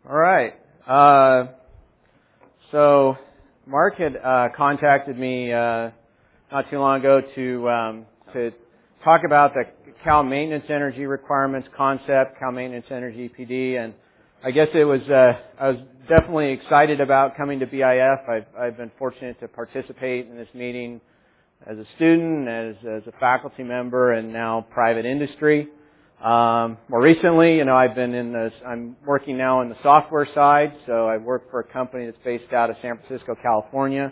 All right. So Mark had contacted me not too long ago to talk about the Cal Maintenance Energy Requirements concept, Cal Maintenance Energy PD, and I guess it was I was definitely excited about coming to BIF. I've been fortunate to participate in this meeting as a student, as a faculty member, and now private industry. More recently, I'm working now in the software side, so I work for a company that's based out of San Francisco, California.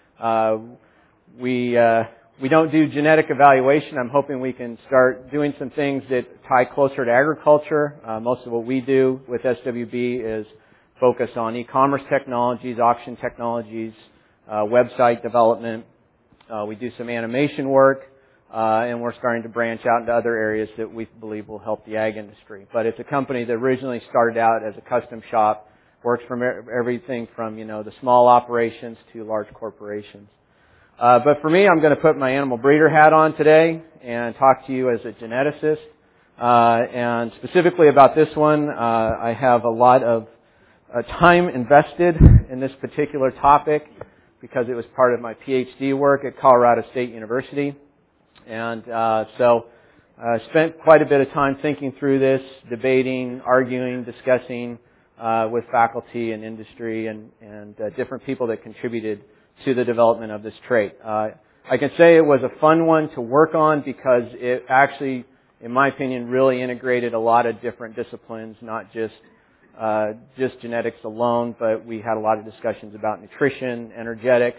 We don't do genetic evaluation. I'm hoping we can start doing some things that tie closer to agriculture. Most of what we do with SWB is focus on e-commerce technologies, auction technologies, website development. We do some animation work. And we're starting to branch out into other areas that we believe will help the ag industry. But it's a company that originally started out as a custom shop, works from everything from, the small operations to large corporations. But for me, I'm going to put my animal breeder hat on today and talk to you as a geneticist. And specifically about this one, I have a lot of time invested in this particular topic because it was part of my PhD work at Colorado State University. And so I spent quite a bit of time thinking through this, debating, arguing, discussing with faculty and industry and different people that contributed to the development of this trait. I can say it was a fun one to work on because it actually, in my opinion, really integrated a lot of different disciplines, not just genetics alone, but we had a lot of discussions about nutrition, energetics,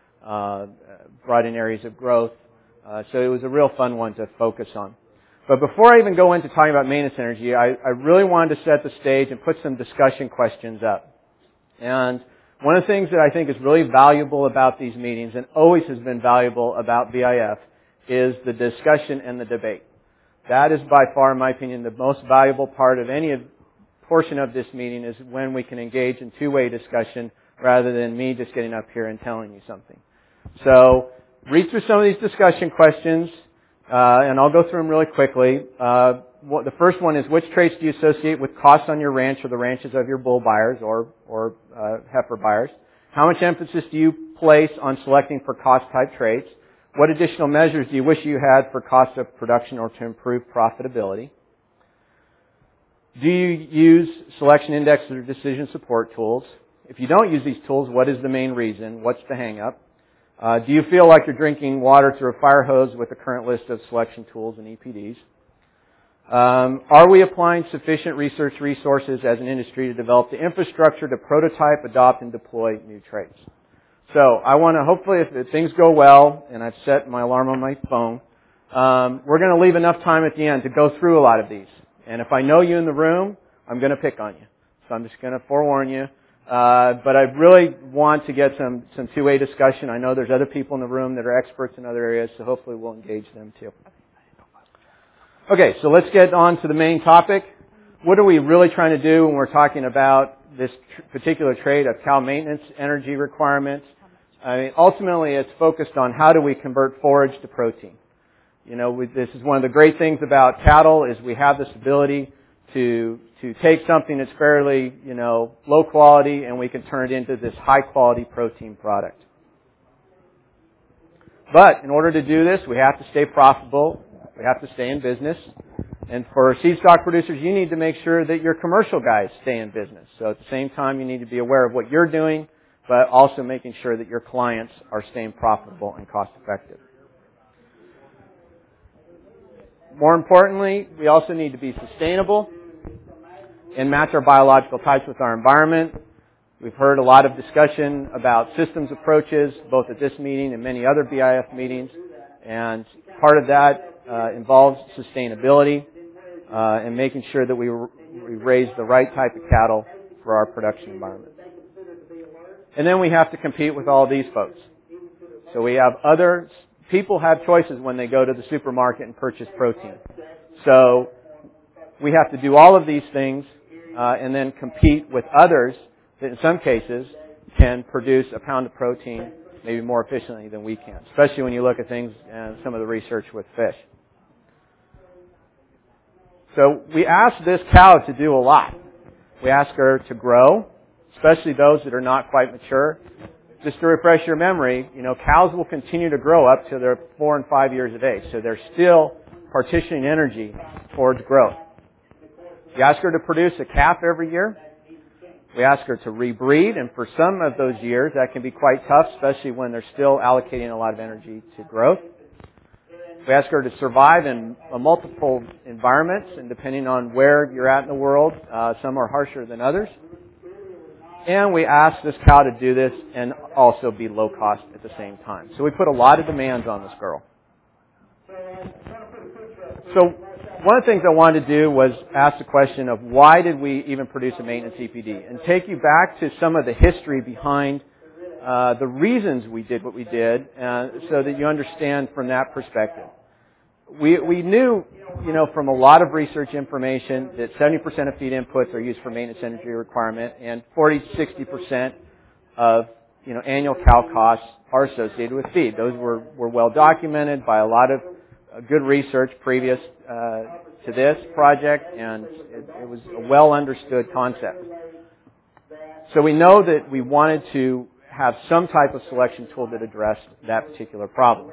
brought in areas of growth. So it was a real fun one to focus on. But before I even go into talking about maintenance energy, I really wanted to set the stage and put some discussion questions up. And one of the things that I think is really valuable about these meetings, and always has been valuable about BIF, is the discussion and the debate. That is by far, in my opinion, the most valuable part of any portion of this meeting is when we can engage in two-way discussion rather than me just getting up here and telling you something. So, read through some of these discussion questions, and I'll go through them really quickly. The first one is, which traits do you associate with costs on your ranch or the ranches of your bull buyers or heifer buyers? How much emphasis do you place on selecting for cost-type traits? What additional measures do you wish you had for cost of production or to improve profitability? Do you use selection index or decision support tools? If you don't use these tools, what is the main reason? What's the hang-up? Do you feel like you're drinking water through a fire hose with the current list of selection tools and EPDs? Are we applying sufficient research resources as an industry to develop the infrastructure to prototype, adopt, and deploy new traits? So I want to, hopefully, if things go well, and I've set my alarm on my phone, we're going to leave enough time at the end to go through a lot of these. And if I know you in the room, I'm going to pick on you. So I'm just going to forewarn you. But I really want to get some two-way discussion. I know there's other people in the room that are experts in other areas, so hopefully we'll engage them too. Okay, so let's get on to the main topic. What are we really trying to do when we're talking about this particular trait of cow maintenance energy requirements? I mean, ultimately, it's focused on how do we convert forage to protein. This is one of the great things about cattle is we have this ability to take something that's fairly, low quality and we can turn it into this high quality protein product. But in order to do this, we have to stay profitable. We have to stay in business. And for seed stock producers, you need to make sure that your commercial guys stay in business. So at the same time, you need to be aware of what you're doing, but also making sure that your clients are staying profitable and cost effective. More importantly, we also need to be sustainable and match our biological types with our environment. We've heard a lot of discussion about systems approaches, both at this meeting and many other BIF meetings. And part of that involves sustainability and making sure that we raise the right type of cattle for our production environment. And then we have to compete with all these folks. So we have people have choices when they go to the supermarket and purchase protein. So we have to do all of these things and then compete with others that in some cases can produce a pound of protein maybe more efficiently than we can, especially when you look at things and some of the research with fish. So we asked this cow to do a lot. We ask her to grow, especially those that are not quite mature. Just to refresh your memory, cows will continue to grow up till they're 4 and 5 years of age. So they're still partitioning energy towards growth. We ask her to produce a calf every year. We ask her to rebreed, and for some of those years, that can be quite tough, especially when they're still allocating a lot of energy to growth. We ask her to survive in multiple environments, and depending on where you're at in the world, some are harsher than others. And we ask this cow to do this and also be low cost at the same time. So we put a lot of demands on this girl. So one of the things I wanted to do was ask the question of why did we even produce a maintenance EPD, and take you back to some of the history behind the reasons we did what we did, so that you understand from that perspective. We knew, from a lot of research information that 70% of feed inputs are used for maintenance energy requirement, and 40-60% of annual cow costs are associated with feed. Those were well documented by a lot of good research previous to this project, and it was a well understood concept. So we know that we wanted to have some type of selection tool that addressed that particular problem.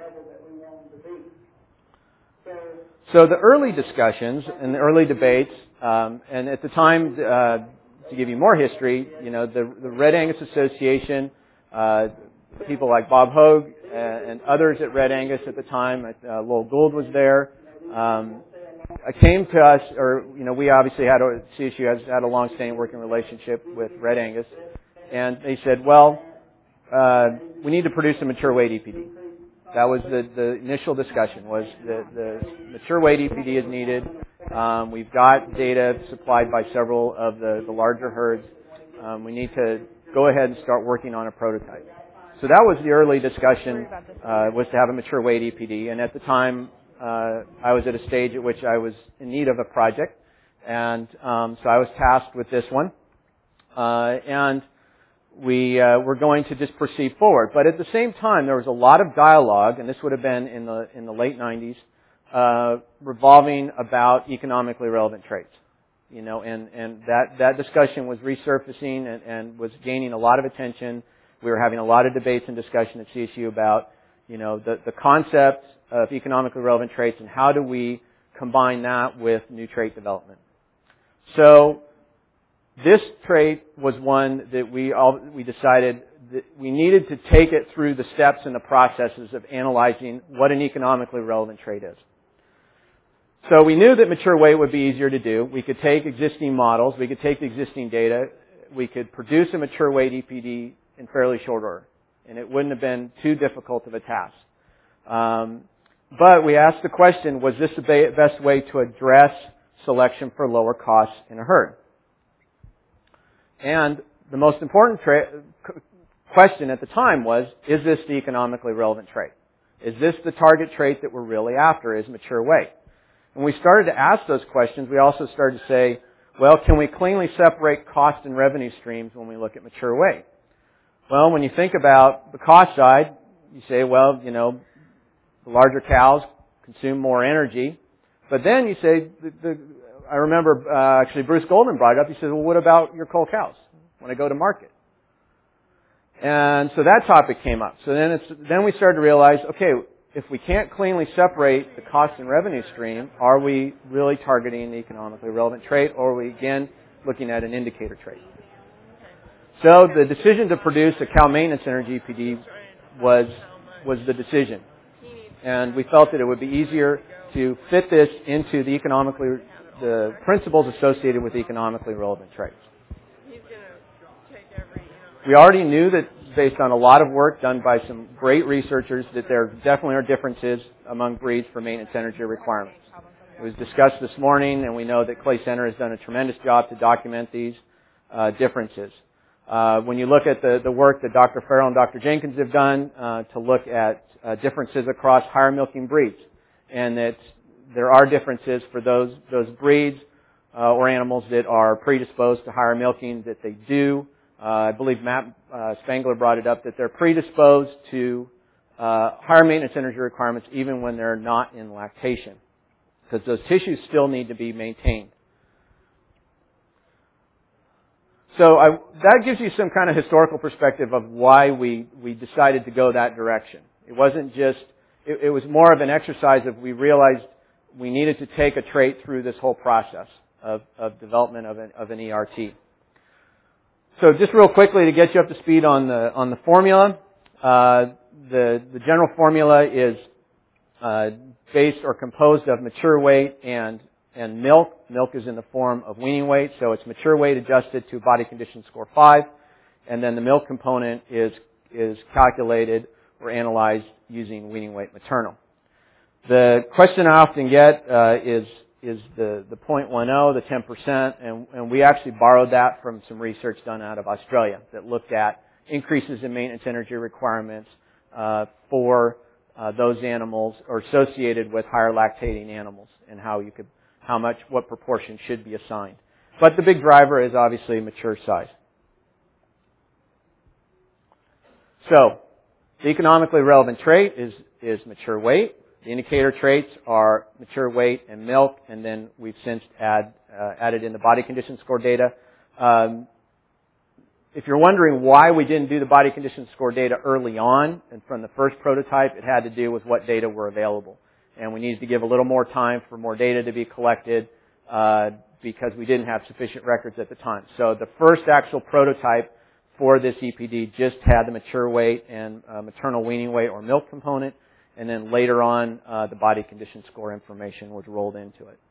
So the early discussions and the early debates, and at the time, to give you more history, the Red Angus Association, people like Bob Hogue and others at Red Angus at the time, Lowell Gould was there, came to us, or we obviously CSU has had a long-standing working relationship with Red Angus, and they said, well, we need to produce a mature weight EPD. That was the initial discussion, was the mature weight EPD is needed. We've got data supplied by several of the larger herds. We need to go ahead and start working on a prototype. So that was the early discussion, was to have a mature weight EPD. And at the time, I was at a stage at which I was in need of a project. And so I was tasked with this one. And we were going to just proceed forward. But at the same time, there was a lot of dialogue, and this would have been in the late 90s, revolving about economically relevant traits. And that discussion was resurfacing and was gaining a lot of attention. We were having a lot of debates and discussion at CSU about, the concept of economically relevant traits and how do we combine that with new trait development. So this trait was one that we decided that we needed to take it through the steps and the processes of analyzing what an economically relevant trait is. So we knew that mature weight would be easier to do. We could take existing models, we could take the existing data, we could produce a mature weight EPD in fairly short order, and it wouldn't have been too difficult of a task. But we asked the question, was this the best way to address selection for lower costs in a herd? And the most important question at the time was, is this the economically relevant trait? Is this the target trait that we're really after, is mature weight? When we started to ask those questions, we also started to say, well, can we cleanly separate cost and revenue streams when we look at mature weight? Well, when you think about the cost side, you say, well, the larger cows consume more energy. But then you say, I remember actually Bruce Golden brought it up. He said, well, what about your cull cows when I go to market? And so that topic came up. So then we started to realize, okay, if we can't cleanly separate the cost and revenue stream, are we really targeting the economically relevant trait, or are we again looking at an indicator trait? So the decision to produce a cow maintenance energy EPD was the decision. And we felt that it would be easier to fit this into the principles associated with economically relevant traits. We already knew that, based on a lot of work done by some great researchers, that there definitely are differences among breeds for maintenance energy requirements. It was discussed this morning, and we know that Clay Center has done a tremendous job to document these differences. When you look at the work that Dr. Farrell and Dr. Jenkins have done to look at differences across higher milking breeds, and that there are differences for those breeds or animals that are predisposed to higher milking, that they do. I believe Matt Spangler brought it up, that they're predisposed to higher maintenance energy requirements even when they're not in lactation, because those tissues still need to be maintained. So that gives you some kind of historical perspective of why we decided to go that direction. It wasn't just, it was more of an exercise of we realized we needed to take a trait through this whole process of development of an ERT. So just real quickly to get you up to speed on the formula, the general formula is based or composed of mature weight and milk. Milk is in the form of weaning weight, so it's mature weight adjusted to body condition score 5, and then the milk component is calculated or analyzed using weaning weight maternal. The question I often get is the 0.10, the 10%, and we actually borrowed that from some research done out of Australia that looked at increases in maintenance energy requirements for those animals or associated with higher lactating animals and what proportion should be assigned. But the big driver is obviously mature size. So, the economically relevant trait is mature weight. The indicator traits are mature weight and milk, and then we've since added in the body condition score data. If you're wondering why we didn't do the body condition score data early on and from the first prototype, it had to do with what data were available. And we needed to give a little more time for more data to be collected because we didn't have sufficient records at the time. So the first actual prototype for this EPD just had the mature weight and maternal weaning weight or milk component, and then later on the body condition score information was rolled into it.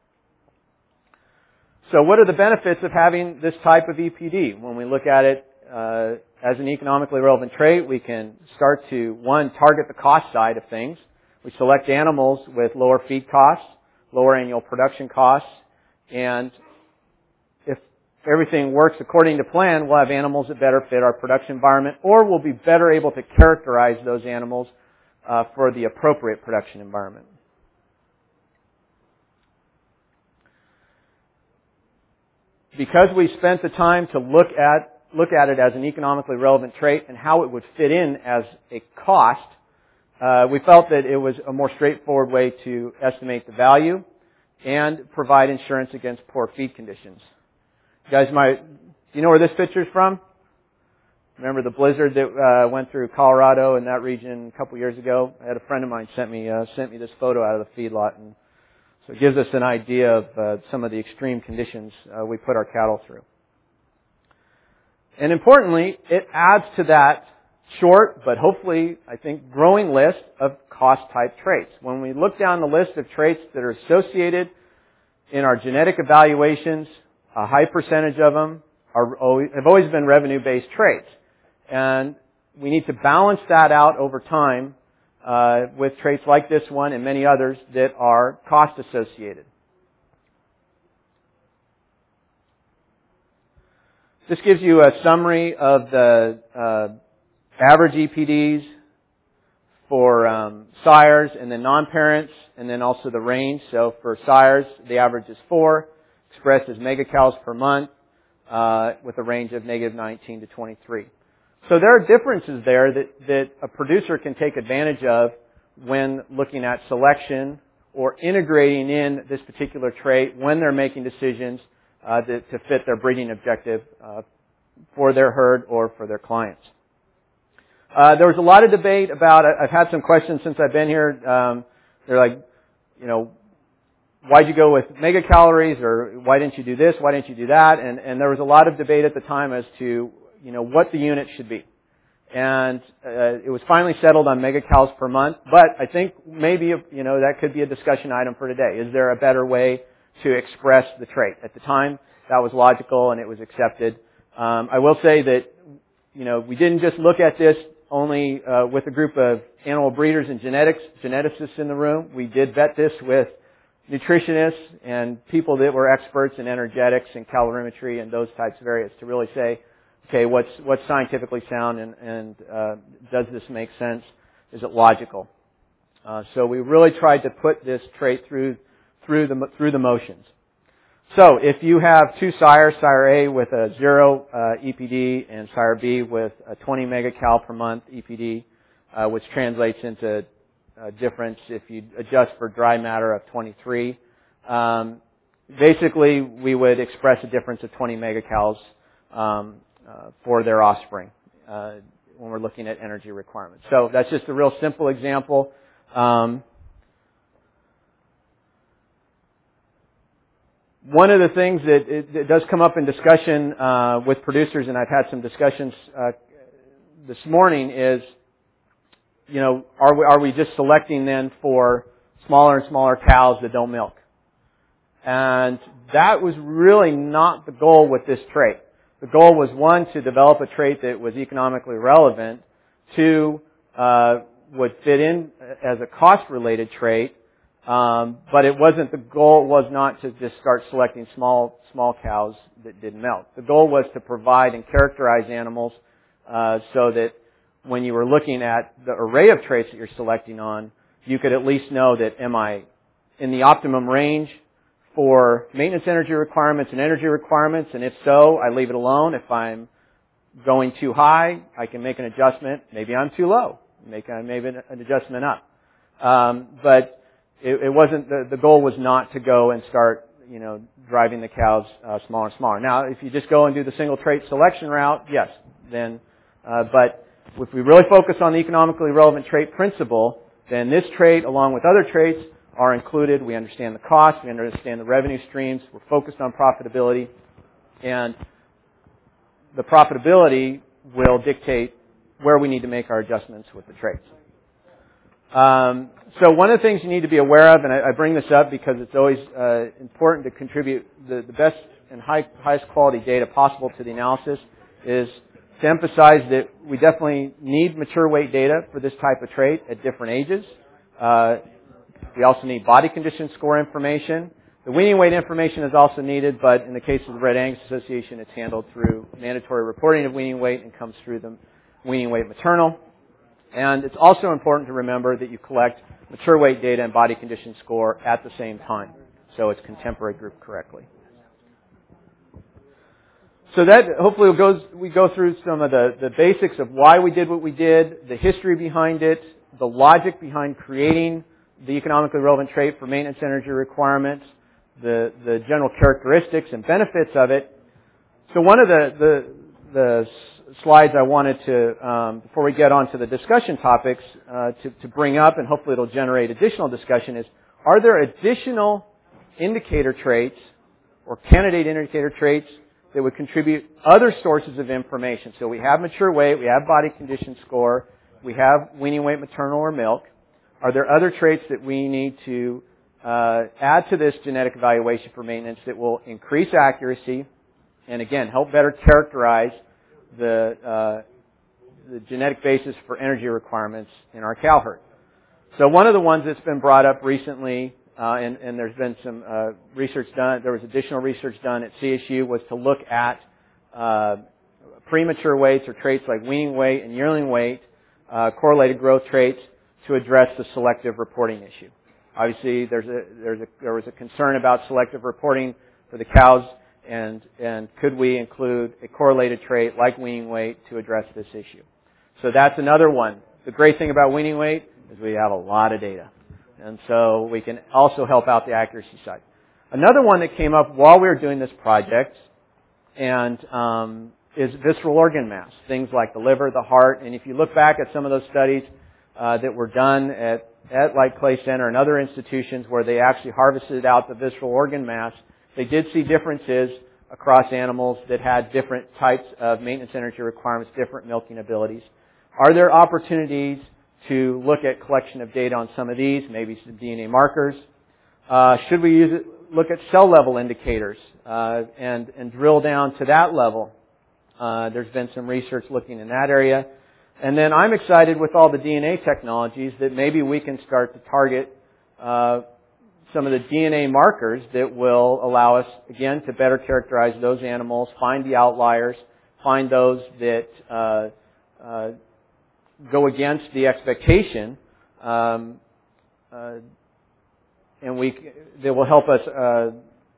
So what are the benefits of having this type of EPD? When we look at it as an economically relevant trait, we can start to, one, target the cost side of things. We select animals with lower feed costs, lower annual production costs, and if everything works according to plan, we'll have animals that better fit our production environment, or we'll be better able to characterize those animals for the appropriate production environment. Because we spent the time to look at it as an economically relevant trait and how it would fit in as a cost, we felt that it was a more straightforward way to estimate the value and provide insurance against poor feed conditions. You guys do you know where this picture's from? Remember the blizzard that went through Colorado and that region a couple years ago? I had a friend of mine sent me this photo out of the feedlot, and so it gives us an idea of some of the extreme conditions we put our cattle through. And importantly, it adds to that short, but hopefully, I think, growing list of cost-type traits. When we look down the list of traits that are associated in our genetic evaluations, a high percentage of them have always been revenue-based traits. And we need to balance that out over time with traits like this one and many others that are cost-associated. This gives you a summary of the average EPDs for sires and then non-parents, and then also the range. So for sires, the average is 4, expressed as megacows per month, with a range of -19 to 23. So there are differences there that a producer can take advantage of when looking at selection or integrating in this particular trait when they're making decisions to fit their breeding objective for their herd or for their clients. There was a lot of debate about, I've had some questions since I've been here. They're like, why'd you go with megacalories, or why didn't you do this, why didn't you do that? And there was a lot of debate at the time as to, what the unit should be. And it was finally settled on megacows per month, but I think maybe, that could be a discussion item for today. Is there a better way to express the trait? At the time, that was logical and it was accepted. I will say that, we didn't just look at this only with a group of animal breeders and geneticists in the room. We did vet this with nutritionists and people that were experts in energetics and calorimetry and those types of areas to really say, okay, what's scientifically sound and does this make sense? Is it logical? So we really tried to put this trait through the motions. So if you have two sires, sire A with a 0 EPD and sire B with a 20 megacal per month EPD, which translates into a difference if you adjust for dry matter of 23. Basically, we would express a difference of 20 megacals for their offspring when we're looking at energy requirements. So that's just a real simple example. One of the things that it does come up in discussion with producers, and I've had some discussions this morning, is, you know, are we just selecting then for smaller and smaller cows that don't milk? And that was really not the goal with this trait. The goal was, one, to develop a trait that was economically relevant, two, would fit in as a cost-related trait, but it wasn't, the goal was not to just start selecting small cows that didn't milk. The goal was to provide and characterize animals so that when you were looking at the array of traits that you're selecting on, you could at least know that, am I in the optimum range for maintenance energy requirements and energy requirements, and if so, I leave it alone. If I'm going too high, I can make an adjustment. Maybe I'm too low. Make maybe an adjustment up. But it wasn't, the goal was not to go and start, you know, driving the cows smaller and smaller. Now, if you just go and do the single trait selection route, yes, then, but if we really focus on the economically relevant trait principle, then this trait, along with other traits, are included. We understand the cost, we understand the revenue streams, we're focused on profitability, and the profitability will dictate where we need to make our adjustments with the traits. So one of the things you need to be aware of, and I bring this up because it's always important to contribute the best and highest quality data possible to the analysis, is to emphasize that we definitely need mature weight data for this type of trait at different ages. We also need body condition score information. The weaning weight information is also needed, but in the case of the Red Angus Association, it's handled through mandatory reporting of weaning weight and comes through the weaning weight maternal. And it's also important to remember that you collect mature weight data and body condition score at the same time, so it's contemporary grouped correctly. So that, hopefully we go through some of the basics of why we did what we did, the history behind it, the logic behind creating the economically relevant trait for maintenance energy requirements, the general characteristics and benefits of it. So one of the slides I wanted to, before we get on to the discussion topics, to bring up, and hopefully it'll generate additional discussion, is, are there additional indicator traits or candidate indicator traits that would contribute other sources of information? So we have mature weight, we have body condition score, we have weaning weight maternal or milk. Are there other traits that we need to add to this genetic evaluation for maintenance that will increase accuracy and, again, help better characterize the genetic basis for energy requirements in our cow herd? So one of the ones that's been brought up recently, and there's been some research done, there was additional research done at CSU, was to look at premature weights or traits like weaning weight and yearling weight, correlated growth traits, to address the selective reporting issue. Obviously, there was a concern about selective reporting for the cows, and could we include a correlated trait like weaning weight to address this issue? So that's another one. The great thing about weaning weight is we have a lot of data, and so we can also help out the accuracy side. Another one that came up while we were doing this project and is visceral organ mass, things like the liver, the heart, and if you look back at some of those studies that were done at like Clay Center and other institutions where they actually harvested out the visceral organ mass, they did see differences across animals that had different types of maintenance energy requirements, different milking abilities. Are there opportunities to look at collection of data on some of these, maybe some DNA markers? Should we look at cell level indicators and drill down to that level? There's been some research looking in that area. And then I'm excited with all the DNA technologies that maybe we can start to target some of the DNA markers that will allow us, again, to better characterize those animals, find the outliers, find those that go against the expectation, and that will help us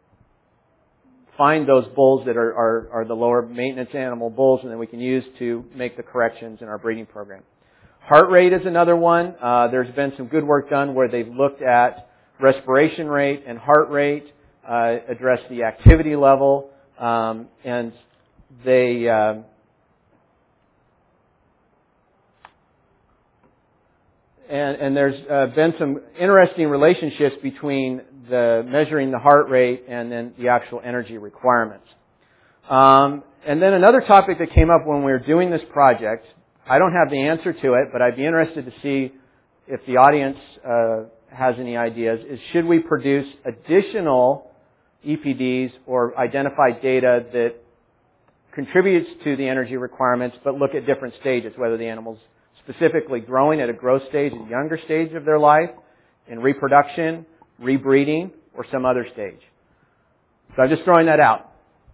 find those bulls that are the lower maintenance animal bulls, and that we can use to make the corrections in our breeding program. Heart rate is another one. There's been some good work done where they've looked at respiration rate and heart rate, address the activity level, and And there's been some interesting relationships between the measuring the heart rate and then the actual energy requirements. And then another topic that came up when we were doing this project, I don't have the answer to it, but I'd be interested to see if the audience has any ideas, is should we produce additional EPDs or identify data that contributes to the energy requirements but look at different stages, whether the animal's specifically growing at a growth stage, a younger stage of their life, in reproduction, rebreeding, or some other stage. So I'm just throwing that out.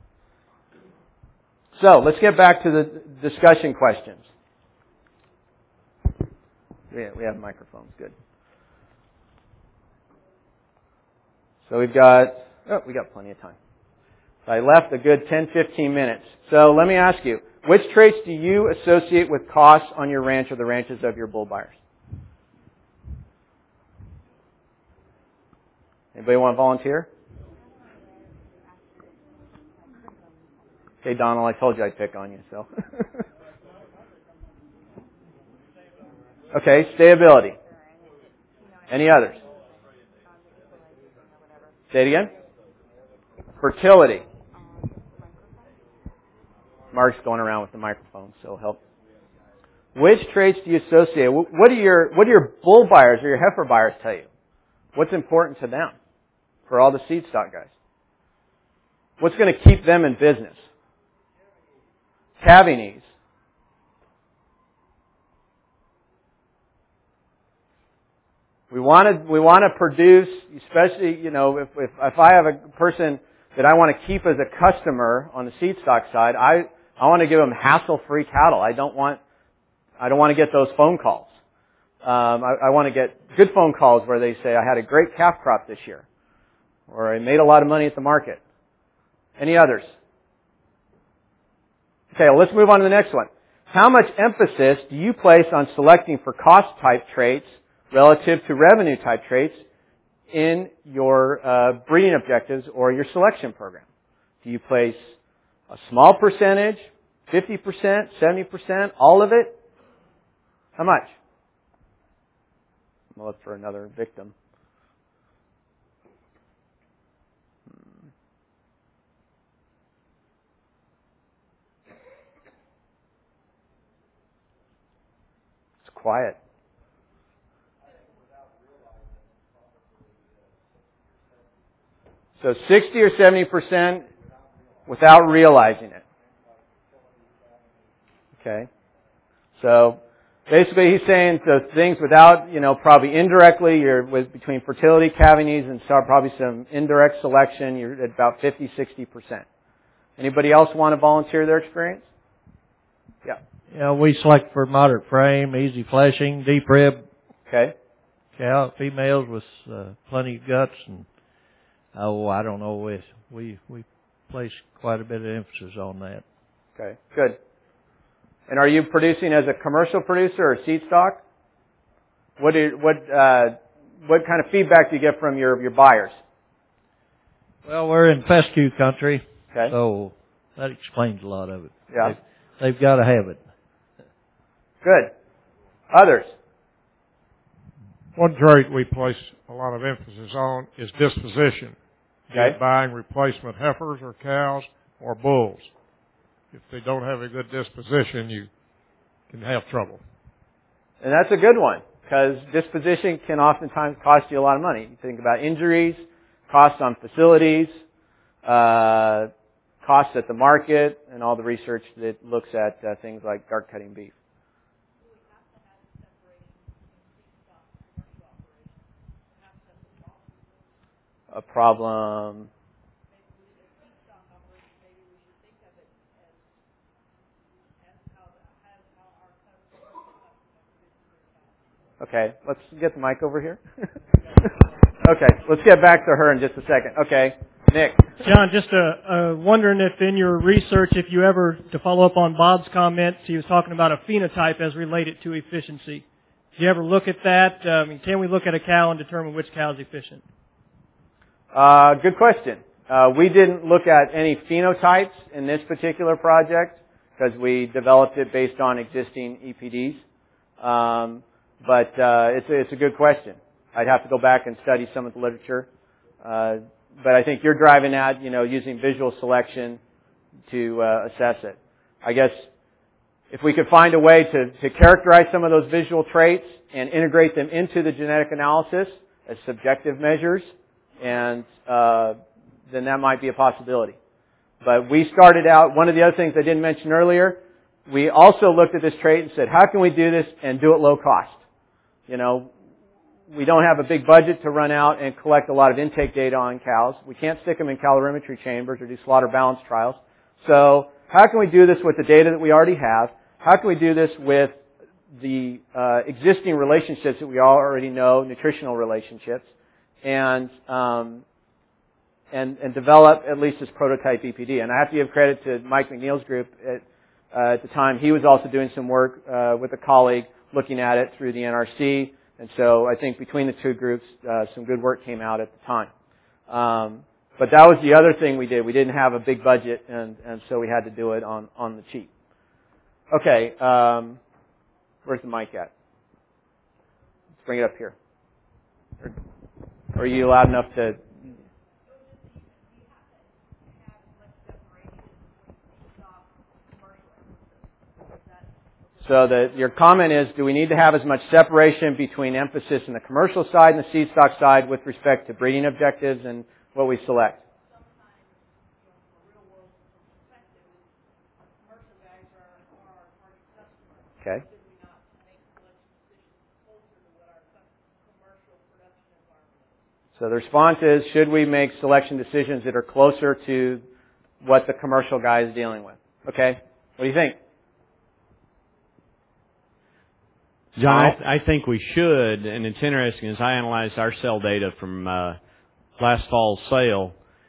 So let's get back to the discussion questions. We have microphones. Good. So we got plenty of time. I left a good 10-15 minutes. So let me ask you, which traits do you associate with costs on your ranch or the ranches of your bull buyers? Anybody want to volunteer? Okay, Donald, I told you I'd pick on you, so. Okay, stayability. Any others? Say it again. Fertility. Mark's going around with the microphone, so help. Which traits do you associate? What do your bull buyers or your heifer buyers tell you? What's important to them for all the seed stock guys? What's going to keep them in business? Calving ease. We want to produce, especially, if I have a person that I want to keep as a customer on the seed stock side, I want to give them hassle-free cattle. I don't want to get those phone calls. I want to get good phone calls where they say, I had a great calf crop this year, or I made a lot of money at the market. Any others? Okay, well, let's move on to the next one. How much emphasis do you place on selecting for cost type traits relative to revenue type traits in your breeding objectives or your selection program? Do you place a small percentage, 50%, 70%, all of it? How much? I'm going to look for another victim. It's quiet. So 60 or 70% without realizing it. Okay. So basically he's saying the things without, probably indirectly, you're between fertility, calving ease, and probably some indirect selection, you're at about 50, 60%. Anybody else want to volunteer their experience? Yeah. Yeah, we select for moderate frame, easy fleshing, deep rib. Okay. Cow, females with plenty of guts, and I don't know. We place quite a bit of emphasis on that. Okay, good. And are you producing as a commercial producer or seed stock? What kind of feedback do you get from your buyers? Well, we're in fescue country, okay. So that explains a lot of it. Yeah. They've got to have it. Good. Others? One trait we place a lot of emphasis on is disposition. Okay. Buying replacement heifers or cows or bulls. If they don't have a good disposition, you can have trouble. And that's a good one, because disposition can oftentimes cost you a lot of money. You think about injuries, costs on facilities, costs at the market, and all the research that looks at things like dark cutting beef. A problem. Okay, let's get the mic over here. Okay, let's get back to her in just a second. Okay, Nick. John, just wondering if in your research, if you ever, to follow up on Bob's comments, he was talking about a phenotype as related to efficiency. Did you ever look at that? Can we look at a cow and determine which cow is efficient? Good question. We didn't look at any phenotypes in this particular project because we developed it based on existing EPDs. But it's a good question. I'd have to go back and study some of the literature. But I think you're driving at, using visual selection to assess it. I guess if we could find a way to characterize some of those visual traits and integrate them into the genetic analysis as subjective measures, and then that might be a possibility. But we started out, one of the other things I didn't mention earlier, we also looked at this trait and said, how can we do this and do it low cost? We don't have a big budget to run out and collect a lot of intake data on cows. We can't stick them in calorimetry chambers or do slaughter balance trials. So how can we do this with the data that we already have? How can we do this with the existing relationships that we already know, nutritional relationships, and develop at least this prototype EPD? And I have to give credit to Mike McNeil's group at the time. He was also doing some work with a colleague looking at it through the NRC. And so I think between the two groups, some good work came out at the time. But that was the other thing we did. We didn't have a big budget, and so we had to do it on the cheap. Okay, where's the mic at? Let's bring it up here. Or are you loud enough to... So your comment is, do we need to have as much separation between emphasis in the commercial side and the seed stock side with respect to breeding objectives and what we select? Okay. So the response is, should we make selection decisions that are closer to what the commercial guy is dealing with? Okay. What do you think? John, I think we should, and it's interesting, as I analyzed our cell data from last fall's sale,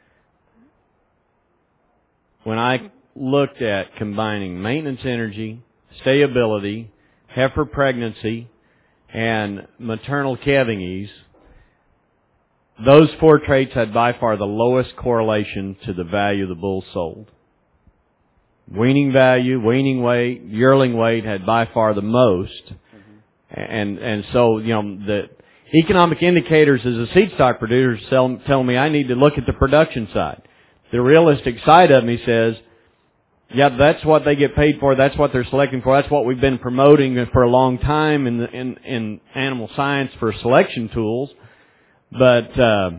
when I looked at combining maintenance energy, stayability, heifer pregnancy, and maternal calving ease, those four traits had by far the lowest correlation to the value of the bull sold. Weaning value, weaning weight, yearling weight had by far the most. And so, the economic indicators as a seed stock producer tell me I need to look at the production side. The realistic side of me says, yeah, that's what they get paid for. That's what they're selecting for. That's what we've been promoting for a long time in animal science for selection tools. But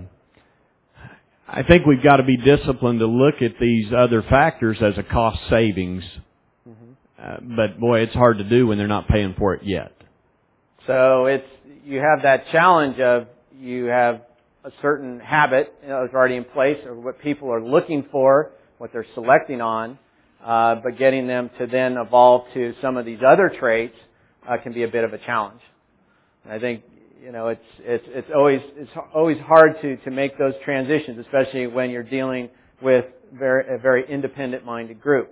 I think we've got to be disciplined to look at these other factors as a cost savings. But boy, it's hard to do when they're not paying for it yet. So you have that challenge of you have a certain habit that's already in place, or what people are looking for, what they're selecting on, but getting them to then evolve to some of these other traits can be a bit of a challenge. And I think it's always hard to make those transitions, especially when you're dealing with a very independent-minded group.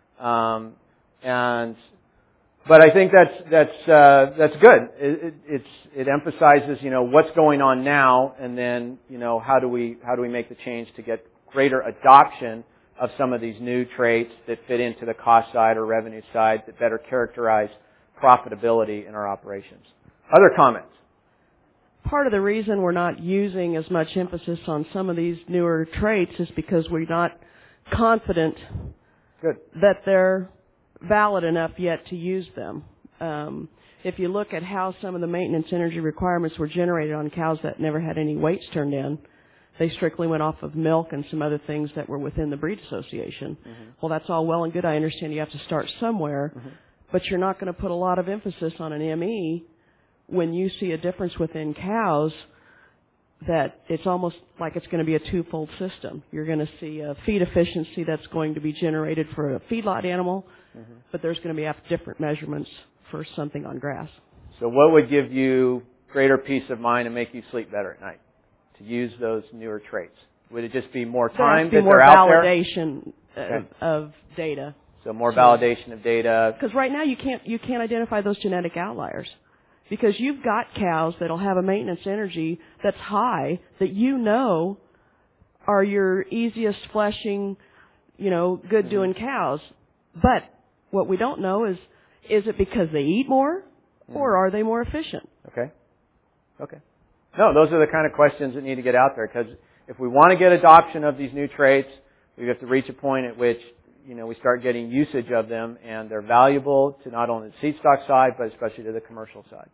But I think that's good. It emphasizes what's going on now, and then how do we make the change to get greater adoption of some of these new traits that fit into the cost side or revenue side that better characterize profitability in our operations. Other comments? Part of the reason we're not using as much emphasis on some of these newer traits is because we're not confident that they're valid enough yet to use them. If you look at how some of the maintenance energy requirements were generated on cows that never had any weights turned in, they strictly went off of milk and some other things that were within the breed association. Well, that's all well and good. I understand you have to start somewhere, but you're not going to put a lot of emphasis on an ME when you see a difference within cows that it's almost like it's going to be a twofold system. You're going to see a feed efficiency that's going to be generated for a feedlot animal, but there's going to be different measurements for something on grass. So what would give you greater peace of mind and make you sleep better at night to use those newer traits? Would it just be more time that they're out there? Validation of data. So more validation of data. Because right now you can't identify those genetic outliers. Because you've got cows that'll have a maintenance energy that's high that are your easiest fleshing, good doing cows. But what we don't know is it because they eat more or are they more efficient? Okay. No, those are the kind of questions that need to get out there, because if we want to get adoption of these new traits, we have to reach a point at which, we start getting usage of them and they're valuable to not only the seed stock side, but especially to the commercial side.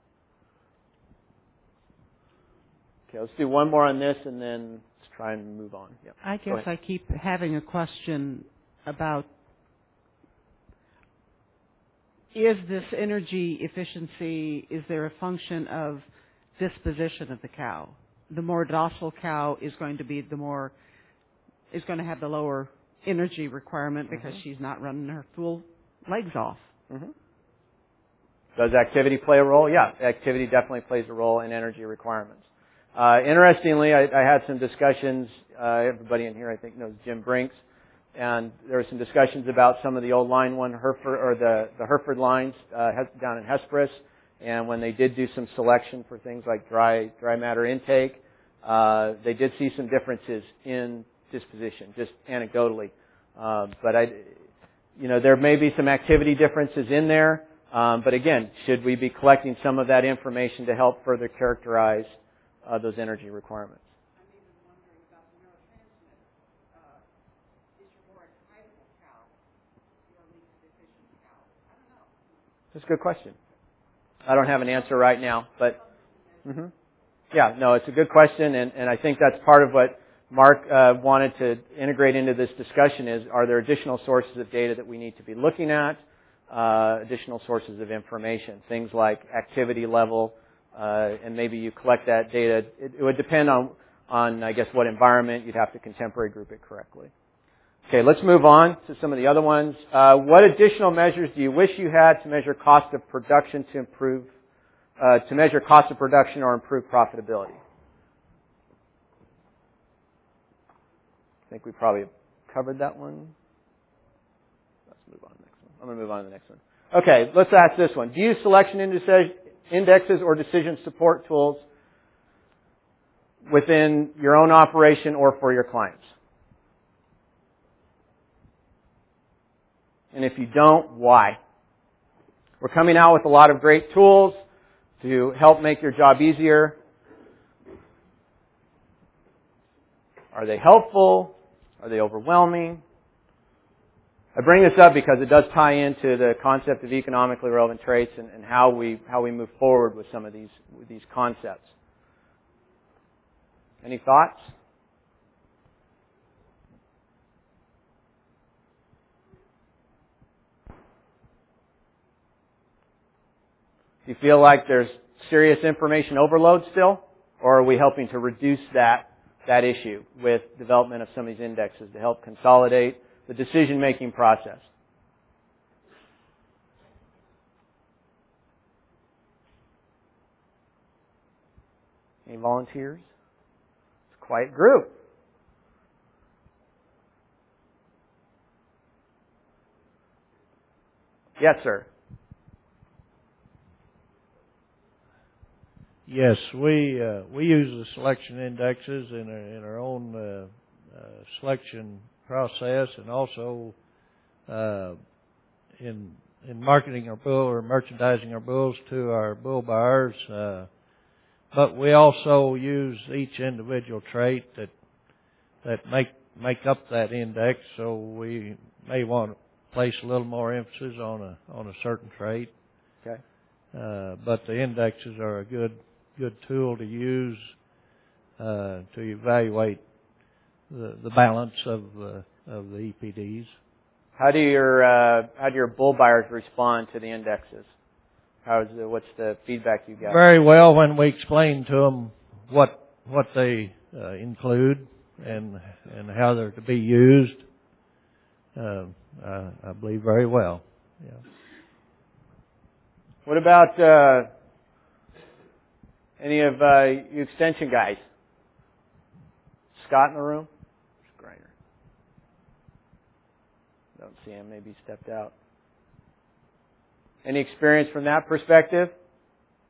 Okay, let's do one more on this and then let's try and move on. Yep. I guess I keep having a question about, is this energy efficiency, is there a function of disposition of the cow? The more docile cow is going to have the lower energy requirement because she's not running her full legs off. Does activity play a role? Yeah, activity definitely plays a role in energy requirements. Interestingly, I had some discussions, everybody in here I think knows Jim Brinks, and there were some discussions about some of the old Line 1 Hereford, or the Hereford lines down in Hesperus, and when they did do some selection for things like dry matter intake, they did see some differences in disposition, just anecdotally. But there may be some activity differences in there, but again, should we be collecting some of that information to help further characterize those energy requirements? I'm even wondering about the neurotransmitter. Is your more excitable cow your least efficient cow? I don't know. That's a good question. I don't have an answer right now, but yeah, no, it's a good question, and I think that's part of what Mark wanted to integrate into this discussion is, are there additional sources of data that we need to be looking at, additional sources of information, things like activity level, and maybe you collect that data. It would depend on, I guess, what environment. You'd have to contemporary group it correctly. Okay, let's move on to some of the other ones. What additional measures do you wish you had to measure cost of production to measure cost of production or improve profitability? I think we probably covered that one. Let's move on to the next one. I'm going to move on to the next one. Okay, let's ask this one. Do you use selection indexes or decision support tools within your own operation or for your clients? And if you don't, why? We're coming out with a lot of great tools to help make your job easier. Are they helpful? Are they overwhelming? I bring this up because it does tie into the concept of economically relevant traits and how we move forward with some of these concepts. Any thoughts? Do you feel like there's serious information overload still? Or are we helping to reduce that issue with development of some of these indexes to help consolidate the decision-making process? Any volunteers? It's a quiet group. Yes, sir. Yes, we use the selection indexes in our own selection process, and also in marketing our bull or merchandising our bulls to our bull buyers. But we also use each individual trait that make up that index. So we may want to place a little more emphasis on a certain trait. Okay. But the indexes are a good tool to use to evaluate the balance of the EPDs. How do your bull buyers respond to the indexes? What's the feedback you get? Very well when we explain to them what they include and how they're to be used. I believe very well. Yeah. What about any of you extension guys? Scott in the room? Greiner. Don't see him. Maybe he stepped out. Any experience from that perspective?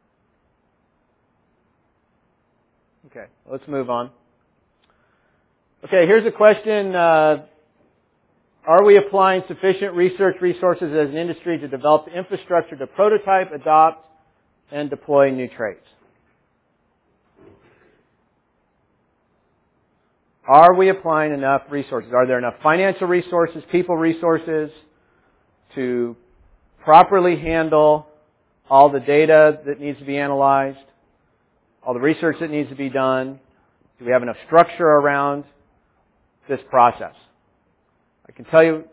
Okay, let's move on. Okay, here's a question. Are we applying sufficient research resources as an industry to develop the infrastructure to prototype, adopt, and deploy new traits? Are we applying enough resources? Are there enough financial resources, people resources to properly handle all the data that needs to be analyzed, all the research that needs to be done? Do we have enough structure around this process? I can tell you,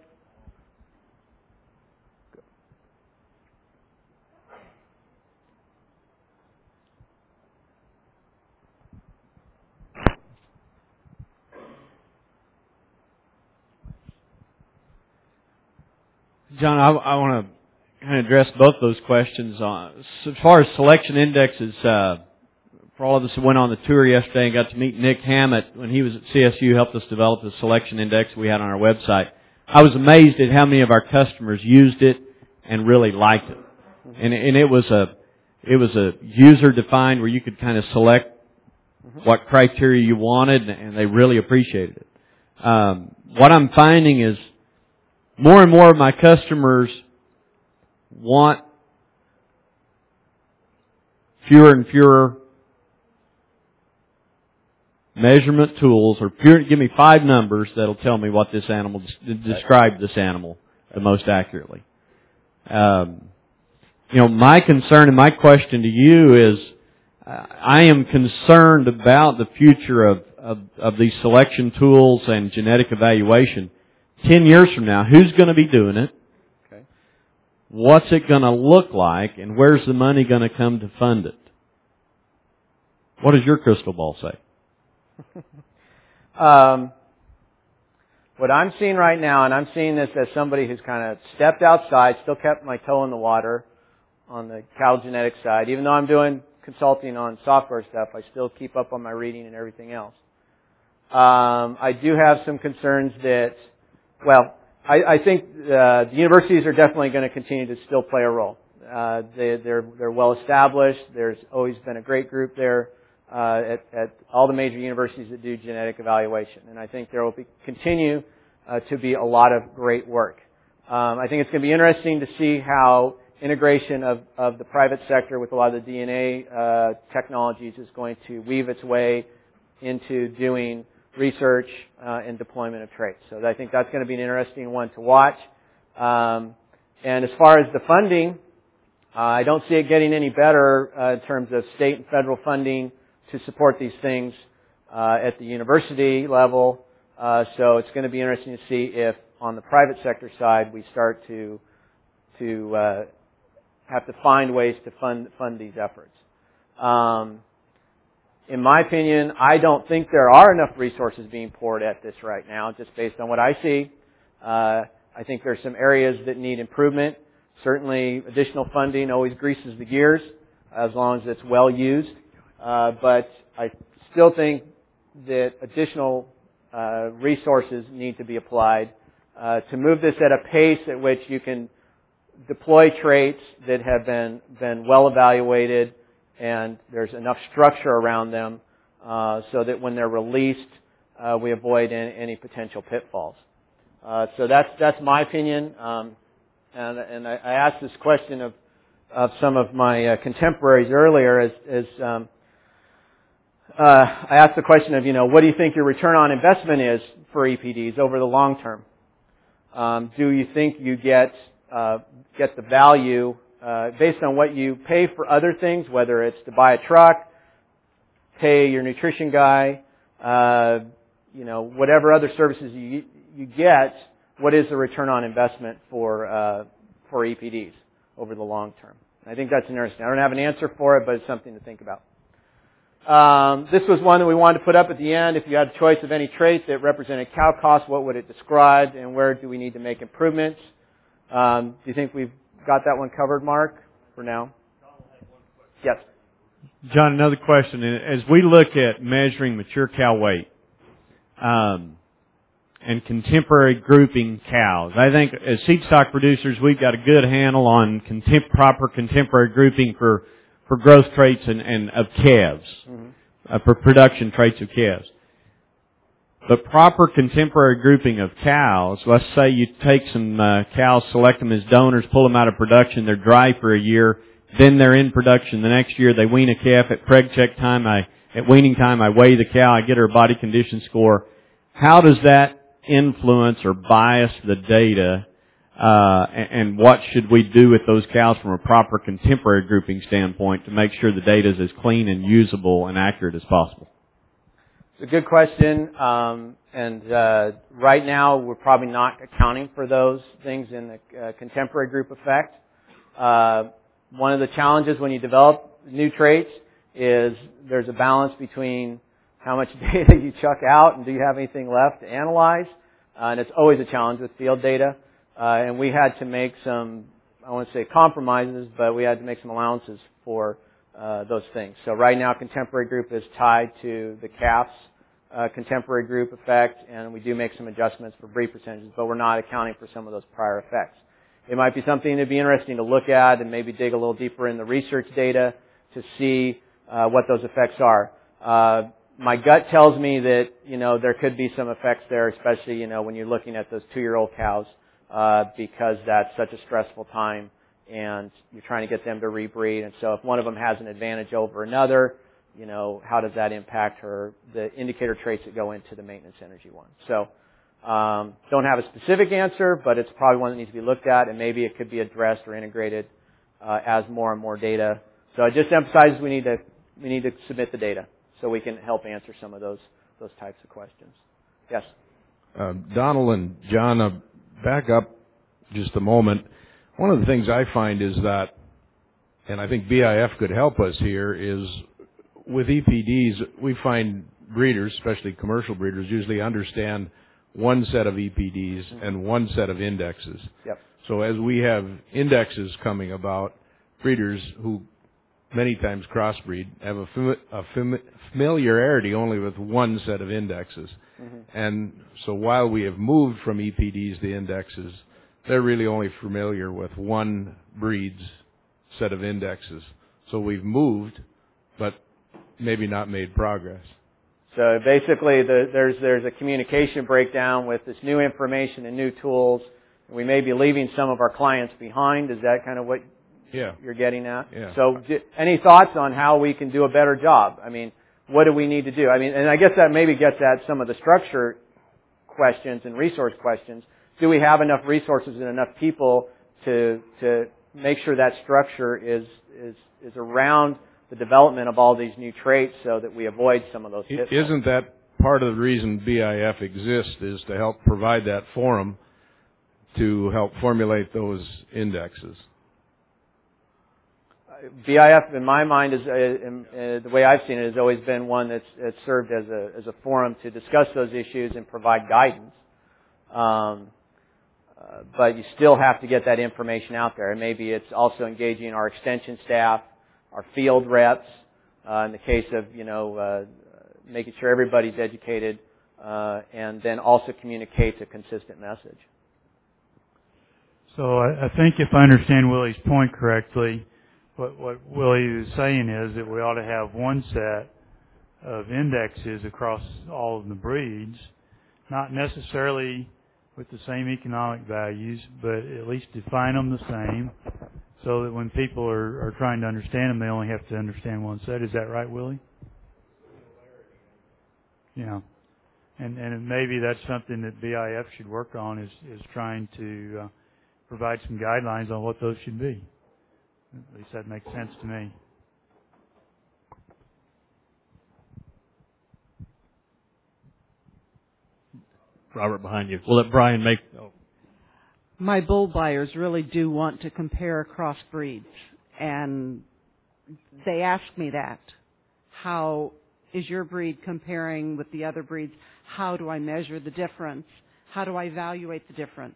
John, I want to kind of address both those questions. As far as selection indexes, for all of us who went on the tour yesterday and got to meet Nick Hammett when he was at CSU, helped us develop the selection index we had on our website. I was amazed at how many of our customers used it and really liked it. And it was a user defined where you could kind of select what criteria you wanted, and they really appreciated it. What I'm finding is more and more of my customers want fewer and fewer measurement tools, or give me 5 numbers that'll tell me what this animal, describe this animal the most accurately. My concern and my question to you is, I am concerned about the future of these selection tools and genetic evaluation. 10 years from now, who's going to be doing it? Okay. What's it going to look like? And where's the money going to come to fund it? What does your crystal ball say? What I'm seeing right now, and I'm seeing this as somebody who's kind of stepped outside, still kept my toe in the water on the cow genetics side. Even though I'm doing consulting on software stuff, I still keep up on my reading and everything else. I do have some concerns that, I think the universities are definitely going to continue to still play a role. They're well established. There's always been a great group there at all the major universities that do genetic evaluation, and I think there will continue to be a lot of great work. I think it's going to be interesting to see how integration of the private sector with a lot of the DNA technologies is going to weave its way into doing research and deployment of traits. So I think that's going to be an interesting one to watch. And as far as the funding, I don't see it getting any better in terms of state and federal funding to support these things at the university level. So it's going to be interesting to see if on the private sector side we start to have to find ways to fund these efforts. In my opinion, I don't think there are enough resources being poured at this right now, just based on what I see. I think there's some areas that need improvement. Certainly, additional funding always greases the gears, as long as it's well used. But I still think that additional resources need to be applied to move this at a pace at which you can deploy traits that have been well evaluated and there's enough structure around them so that when they're released, we avoid any potential pitfalls. So that's my opinion. And I asked this question of some of my contemporaries earlier. I asked the question of, what do you think your return on investment is for EPDs over the long term? Do you think you get the value based on what you pay for other things, whether it's to buy a truck, pay your nutrition guy, whatever other services you get, what is the return on investment for EPDs over the long term? I think that's interesting. I don't have an answer for it, but it's something to think about. This was one that we wanted to put up at the end. If you had a choice of any trait that represented cow cost, what would it describe, and where do we need to make improvements? Do you think we've got that one covered, Mark, for now? Yes. John, another question. As we look at measuring mature cow weight and contemporary grouping cows, I think as seed stock producers, we've got a good handle on proper contemporary grouping for growth traits and of calves, for production traits of calves. But proper contemporary grouping of cows, let's say you take some cows, select them as donors, pull them out of production, they're dry for a year, then they're in production the next year, they wean a calf at preg check time, at weaning time I weigh the cow, I get her body condition score. How does that influence or bias the data, and what should we do with those cows from a proper contemporary grouping standpoint to make sure the data is as clean and usable and accurate as possible? It's a good question, and right now we're probably not accounting for those things in the contemporary group effect. One of the challenges when you develop new traits is there's a balance between how much data you chuck out and do you have anything left to analyze, and it's always a challenge with field data. And we had to make some, I won't say compromises, but we had to make some allowances for those things. So right now, contemporary group is tied to the calf's contemporary group effect, and we do make some adjustments for breed percentages, but we're not accounting for some of those prior effects. It might be something that'd be interesting to look at and maybe dig a little deeper in the research data to see what those effects are. My gut tells me that, there could be some effects there, especially, when you're looking at those 2-year-old cows, because that's such a stressful time and you're trying to get them to rebreed. And so if one of them has an advantage over another, how does that impact the indicator traits that go into the maintenance energy one? So, don't have a specific answer, but it's probably one that needs to be looked at, and maybe it could be addressed or integrated, as more and more data. So I just emphasize we need to submit the data so we can help answer some of those types of questions. Yes? Donald and John, back up just a moment. One of the things I find is that, and I think BIF could help us here, is with EPDs, we find breeders, especially commercial breeders, usually understand one set of EPDs and one set of indexes. Yep. So as we have indexes coming about, breeders who many times crossbreed have a familiarity only with one set of indexes. Mm-hmm. And so while we have moved from EPDs to indexes, they're really only familiar with one breed's set of indexes. So we've moved, but maybe not made progress. So basically, there's a communication breakdown with this new information and new tools. We may be leaving some of our clients behind. Is that kind of what you're getting at? Yeah. So any thoughts on how we can do a better job? I mean, what do we need to do? I mean, and I guess that maybe gets at some of the structure questions and resource questions. Do we have enough resources and enough people to make sure that structure is around the development of all these new traits so that we avoid some of those pitfalls? Isn't that part of the reason BIF exists, is to help provide that forum to help formulate those indexes? BIF, in my mind, is the way I've seen it, has always been one that's served as a forum to discuss those issues and provide guidance. But you still have to get that information out there. And maybe it's also engaging our extension staff, our field reps, in the case of, making sure everybody's educated, and then also communicates a consistent message. So I think if I understand Willie's point correctly, what Willie is saying is that we ought to have one set of indexes across all of the breeds, not necessarily with the same economic values, but at least define them the same, so that when people are trying to understand them, they only have to understand one set. Is that right, Willie? Yeah. And maybe that's something that BIF should work on, is trying to provide some guidelines on what those should be. At least that makes sense to me. Robert, behind you. We'll let Brian make... Oh. My bull buyers really do want to compare across breeds, and they ask me that. How is your breed comparing with the other breeds? How do I measure the difference? How do I evaluate the difference?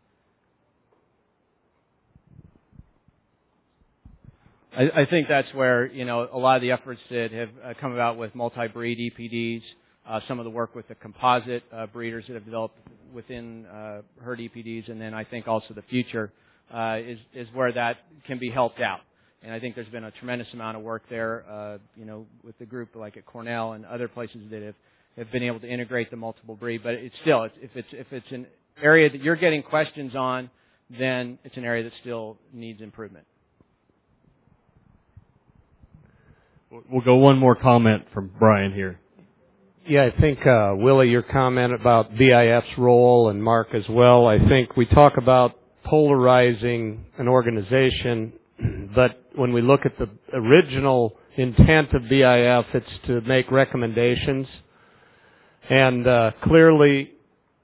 I think that's where, a lot of the efforts that have come about with multi-breed EPDs, some of the work with the composite breeders that have developed within herd EPDs, and then I think also the future is where that can be helped out. And I think there's been a tremendous amount of work there, with the group like at Cornell and other places that have have been able to integrate the multiple breed. But it's still, if it's an area that you're getting questions on, then it's an area that still needs improvement. We'll go one more comment from Brian here. Yeah, I think, Willie, your comment about BIF's role, and Mark as well, I think we talk about polarizing an organization, but when we look at the original intent of BIF, it's to make recommendations. And clearly,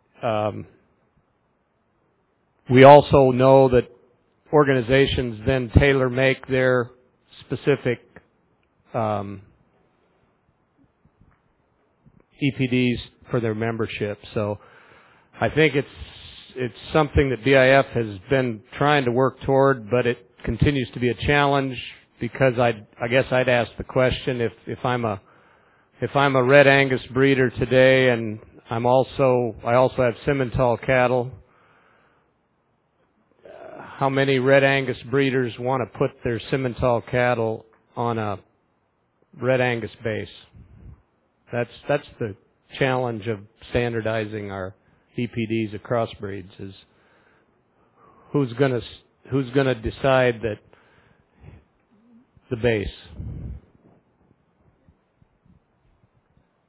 we also know that organizations then tailor-make their specific EPDs for their membership. So I think it's something that BIF has been trying to work toward, but it continues to be a challenge because I guess I'd ask the question, if I'm a Red Angus breeder today and I also have Simmental cattle, how many Red Angus breeders want to put their Simmental cattle on a Red Angus base? That's the challenge of standardizing our EPDs across breeds, is who's going to decide that the base.